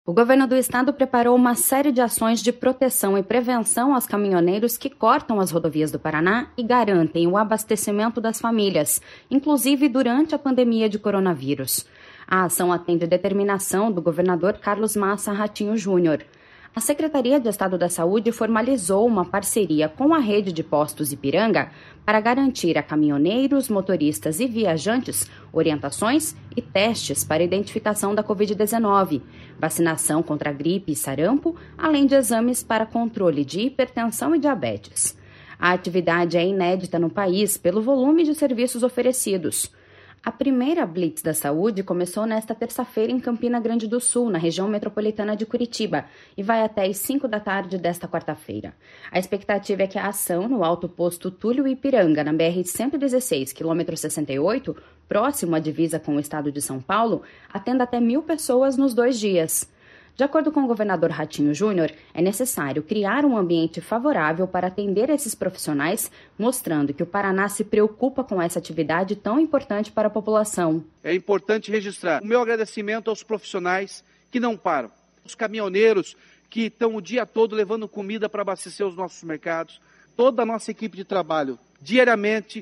O governo do estado preparou uma série de ações de proteção e prevenção aos caminhoneiros que cortam as rodovias do Paraná e garantem o abastecimento das famílias, inclusive durante a pandemia de coronavírus. A ação atende determinação do governador Carlos Massa Ratinho Júnior. A Secretaria de Estado da Saúde formalizou uma parceria com a rede de postos Ipiranga para garantir a caminhoneiros, motoristas e viajantes orientações e testes para identificação da Covid-19, vacinação contra a gripe e sarampo, além de exames para controle de hipertensão e diabetes. A atividade é inédita no país pelo volume de serviços oferecidos. A primeira Blitz da Saúde começou nesta terça-feira em Campina Grande do Sul, na região metropolitana de Curitiba, e vai até às 5 da tarde desta quarta-feira. A expectativa é que a ação no alto posto Túlio Ipiranga, na BR-116, quilômetro 68, próximo à divisa com o estado de São Paulo, atenda até 1.000 pessoas nos 2 dias. De acordo com o governador Ratinho Júnior, é necessário criar um ambiente favorável para atender esses profissionais, mostrando que o Paraná se preocupa com essa atividade tão importante para a população. É importante registrar o meu agradecimento aos profissionais que não param, os caminhoneiros que estão o dia todo levando comida para abastecer os nossos mercados, toda a nossa equipe de trabalho, diariamente,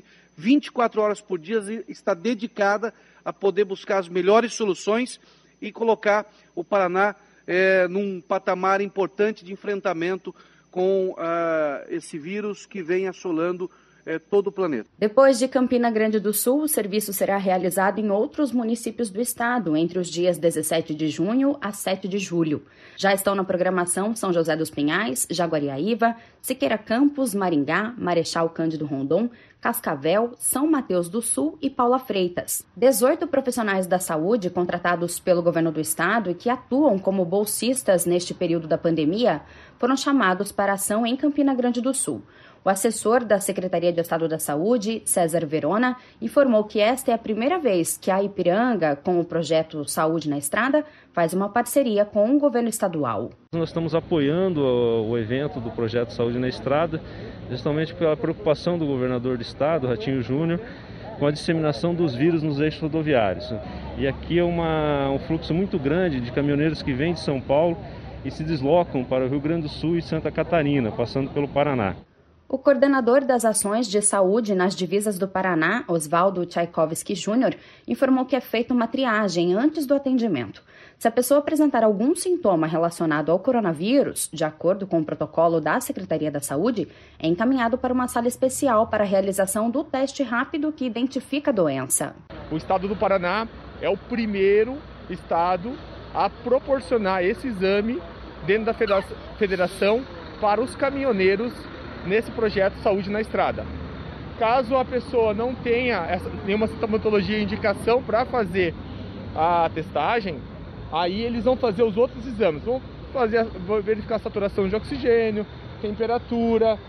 24 horas por dia, está dedicada a poder buscar as melhores soluções e colocar o Paraná num patamar importante de enfrentamento com esse vírus que vem assolando todo o planeta. Depois de Campina Grande do Sul, o serviço será realizado em outros municípios do estado, entre os dias 17 de junho a 7 de julho. Já estão na programação São José dos Pinhais, Jaguariaíva, Siqueira Campos, Maringá, Marechal Cândido Rondon, Cascavel, São Mateus do Sul e Paula Freitas. 18 profissionais da saúde contratados pelo governo do estado e que atuam como bolsistas neste período da pandemia foram chamados para a ação em Campina Grande do Sul. O assessor da Secretaria de Estado da Saúde, César Verona, informou que esta é a primeira vez que a Ipiranga, com o projeto Saúde na Estrada, faz uma parceria com o governo estadual. Nós estamos apoiando o evento do projeto Saúde na Estrada, justamente pela preocupação do governador do estado, Ratinho Júnior, com a disseminação dos vírus nos eixos rodoviários. E aqui é um fluxo muito grande de caminhoneiros que vêm de São Paulo e se deslocam para o Rio Grande do Sul e Santa Catarina, passando pelo Paraná. O coordenador das ações de saúde nas divisas do Paraná, Oswaldo Tchaikovsky Júnior, informou que é feita uma triagem antes do atendimento. Se a pessoa apresentar algum sintoma relacionado ao coronavírus, de acordo com o protocolo da Secretaria da Saúde, é encaminhado para uma sala especial para a realização do teste rápido que identifica a doença. O estado do Paraná é o primeiro estado a proporcionar esse exame dentro da federação para os caminhoneiros nesse projeto Saúde na Estrada. Caso a pessoa não tenha nenhuma sintomatologia e indicação para fazer a testagem, aí eles vão fazer os outros exames. Vão verificar a saturação de oxigênio, temperatura,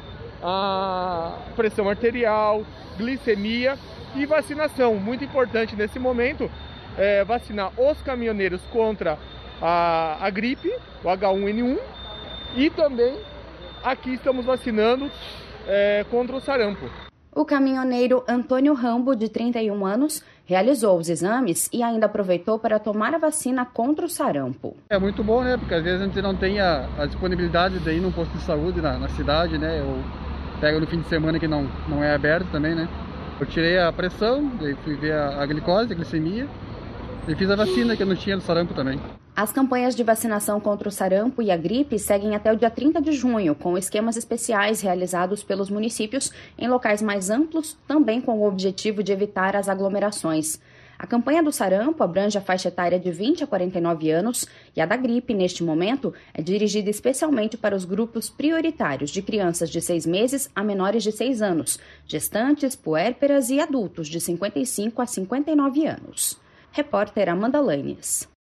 a pressão arterial, glicemia e vacinação. Muito importante nesse momento é vacinar os caminhoneiros contra a gripe, o H1N1, e também aqui estamos vacinando contra o sarampo. O caminhoneiro Antônio Rambo, de 31 anos, realizou os exames e ainda aproveitou para tomar a vacina contra o sarampo. É muito bom, né? Porque às vezes a gente não tem a disponibilidade de ir num posto de saúde na cidade, né? Ou pega no fim de semana que não é aberto também, né? Eu tirei a pressão, daí fui ver a glicose, a glicemia, e fiz a vacina que eu não tinha do sarampo também. As campanhas de vacinação contra o sarampo e a gripe seguem até o dia 30 de junho, com esquemas especiais realizados pelos municípios em locais mais amplos, também com o objetivo de evitar as aglomerações. A campanha do sarampo abrange a faixa etária de 20 a 49 anos e a da gripe, neste momento, é dirigida especialmente para os grupos prioritários de crianças de 6 meses a menores de 6 anos, gestantes, puérperas e adultos de 55 a 59 anos. Repórter Amanda Lanes.